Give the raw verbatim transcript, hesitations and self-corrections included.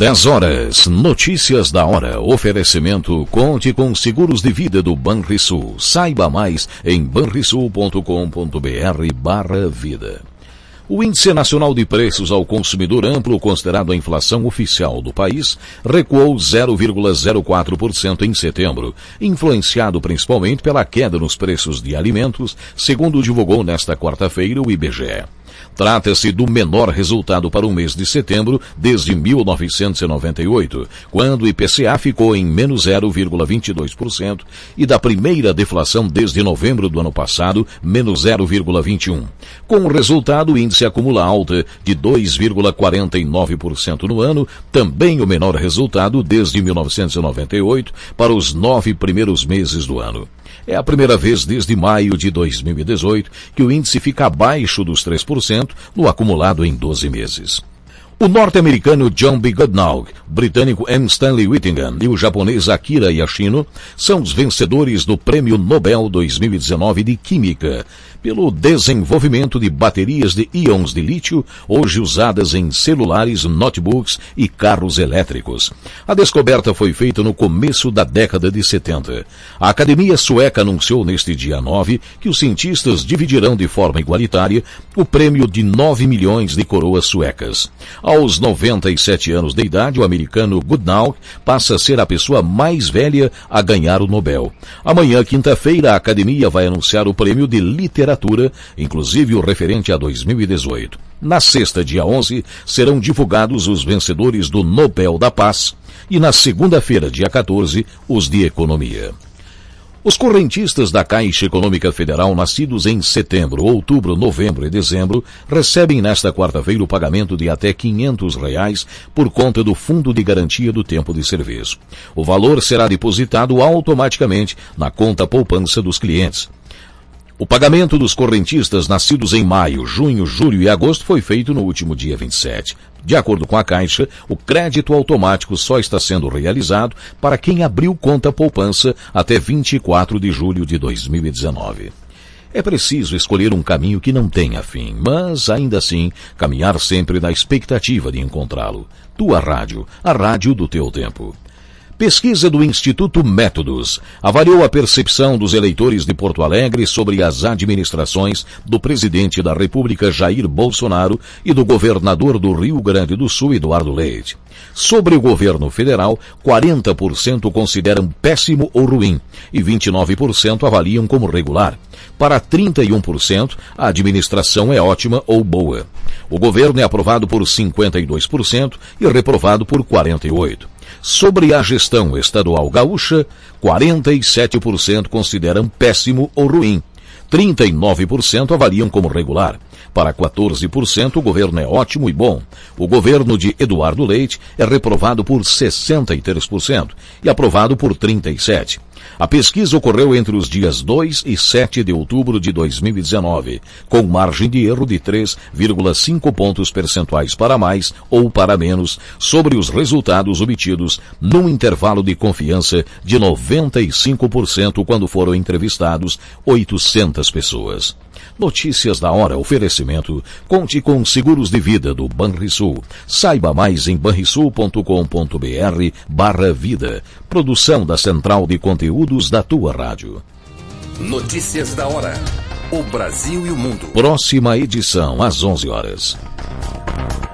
dez horas, notícias da hora, oferecimento, conte com seguros de vida do Banrisul. Saiba mais em banrisul ponto com ponto br barra vida. O Índice Nacional de Preços ao Consumidor Amplo, considerado a inflação oficial do país, recuou zero vírgula zero quatro por cento em setembro, influenciado principalmente pela queda nos preços de alimentos, segundo divulgou nesta quarta-feira o I B G E. Trata-se do menor resultado para o mês de setembro desde mil novecentos e noventa e oito, quando o I P C A ficou em menos zero vírgula vinte e dois por cento, e da primeira deflação desde novembro do ano passado, menos zero vírgula vinte e um por cento. Com o resultado, o índice acumula alta de dois vírgula quarenta e nove por cento no ano, também o menor resultado desde mil novecentos e noventa e oito para os nove primeiros meses do ano. É a primeira vez desde maio de dois mil e dezoito que o índice fica abaixo dos três por cento no acumulado em doze meses. O norte-americano John B. Goodenough, o britânico M. Stanley Whittingham e o japonês Akira Yashino são os vencedores do Prêmio Nobel dois mil e dezenove de Química, pelo desenvolvimento de baterias de íons de lítio, hoje usadas em celulares, notebooks e carros elétricos. A descoberta foi feita no começo da década de setenta. A Academia Sueca anunciou neste dia nove que os cientistas dividirão de forma igualitária o prêmio de nove milhões de coroas suecas. Aos noventa e sete anos de idade, o americano Goodenough passa a ser a pessoa mais velha a ganhar o Nobel. Amanhã, quinta-feira, a Academia vai anunciar o prêmio de literatura, inclusive o referente a dois mil e dezoito. Na sexta, dia onze, serão divulgados os vencedores do Nobel da Paz e na segunda-feira, dia quatorze, os de Economia. Os correntistas da Caixa Econômica Federal, nascidos em setembro, outubro, novembro e dezembro, recebem nesta quarta-feira o pagamento de até quinhentos reais por conta do Fundo de Garantia do Tempo de Serviço. O valor será depositado automaticamente na conta poupança dos clientes. O pagamento dos correntistas nascidos em maio, junho, julho e agosto foi feito no último dia vinte e sete. De acordo com a Caixa, o crédito automático só está sendo realizado para quem abriu conta poupança até vinte e quatro de julho de dois mil e dezenove. É preciso escolher um caminho que não tenha fim, mas, ainda assim, caminhar sempre na expectativa de encontrá-lo. Tua Rádio, a rádio do teu tempo. Pesquisa do Instituto Métodos avaliou a percepção dos eleitores de Porto Alegre sobre as administrações do presidente da República, Jair Bolsonaro, e do governador do Rio Grande do Sul, Eduardo Leite. Sobre o governo federal, quarenta por cento consideram péssimo ou ruim e vinte e nove por cento avaliam como regular. Para trinta e um por cento, a administração é ótima ou boa. O governo é aprovado por cinquenta e dois por cento e reprovado por quarenta e oito por cento. Sobre a gestão estadual gaúcha, quarenta e sete por cento consideram péssimo ou ruim. trinta e nove por cento avaliam como regular. Para quatorze por cento, o governo é ótimo e bom. O governo de Eduardo Leite é reprovado por sessenta e três por cento e aprovado por trinta e sete por cento. A pesquisa ocorreu entre os dias dois e sete de outubro de dois mil e dezenove, com margem de erro de três vírgula cinco pontos percentuais para mais ou para menos sobre os resultados obtidos num intervalo de confiança de noventa e cinco por cento quando foram entrevistados oitocentas pessoas. Notícias da hora, oferecimento, conte com seguros de vida do Banrisul. Saiba mais em banrisul ponto com ponto br barra vida. Produção da Central de Conteúdos da Tua Rádio. Notícias da hora. O Brasil e o mundo. Próxima edição, às onze horas.